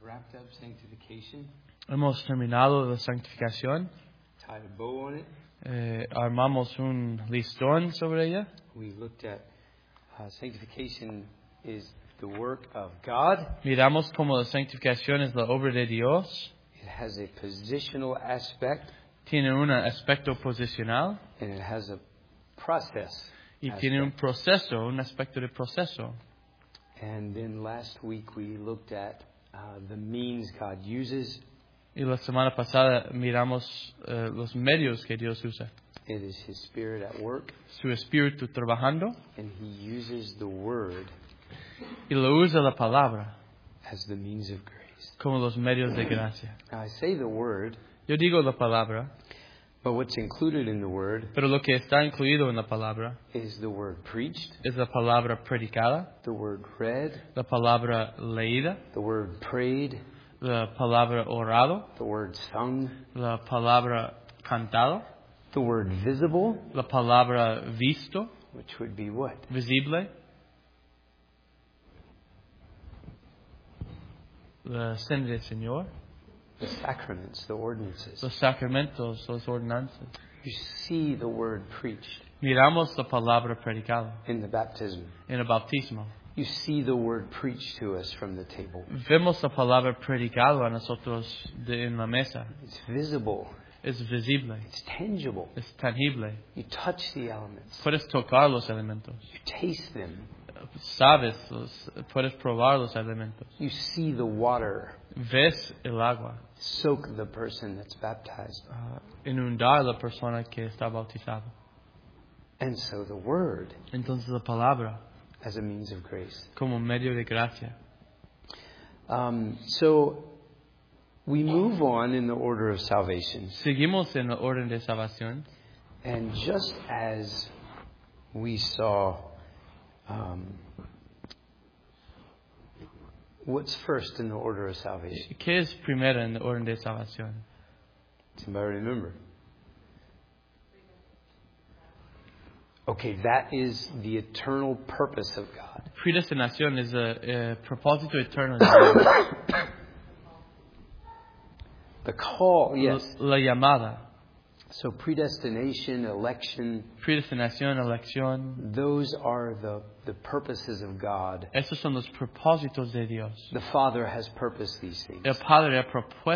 wrapped up sanctification, Hemos terminado la santificación. tied a bow on it. Armamos un listón sobre ella. We looked at sanctification is the work of God. Miramos como la santificación es la obra de Dios. It has a positional aspect. Tiene un aspecto posicional. And it has a process. Y tiene un proceso, un aspecto de proceso. And then last week we looked at the means God uses. Y la semana pasada miramos los medios que Dios usa. It is His Spirit at work. Su espíritu trabajando. And He uses the Word. Y lo usa la palabra. As the means of grace. Como los medios de gracia. Now I say the Word. Yo digo la palabra. But what's included in the Word. Pero lo que está incluido en la palabra. Is the Word preached. Es la palabra predicada. The Word read. La palabra leída. The Word prayed. La palabra orado. The Word sung. La palabra cantado. The Word visible. La palabra visto. Which would be what? Visible. La cena del Señor. The sacraments, the ordinances. Los sacramentos, los ordenanzas. You see the Word preached. Miramos la palabra predicada. In the baptism. En el bautismo. You see the Word preached to us from the table. Vemos la palabra predicada a nosotros en la mesa. It's visible. Es visible. It's tangible. Es tangible. You touch the elements. Puedes tocar los elementos. You taste them. Sabes, puedes probar los elementos. You see the water. Ves el agua. Soak the person that's baptized. Inundar la persona que está bautizada. And so the Word. Entonces la palabra. As a means of grace. Como medio de gracia. So we move on in the order of salvation. Seguimos en el orden de salvación. And just as we saw, what's first in the order of salvation? ¿Qué es primero en el orden de salvación? Does anybody remember? Okay, that is the eternal purpose of God. Predestinación es el propósito eterno de Dios. The call, yes. La llamada. So predestination, election. Predestinación, elección. Those are the purposes of God. Esos son los propósitos de Dios. The Father has purposed these things. El Padre ha propuesto